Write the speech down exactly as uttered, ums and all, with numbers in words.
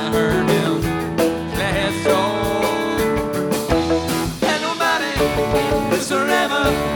I heard him glad so. And nobody is forever.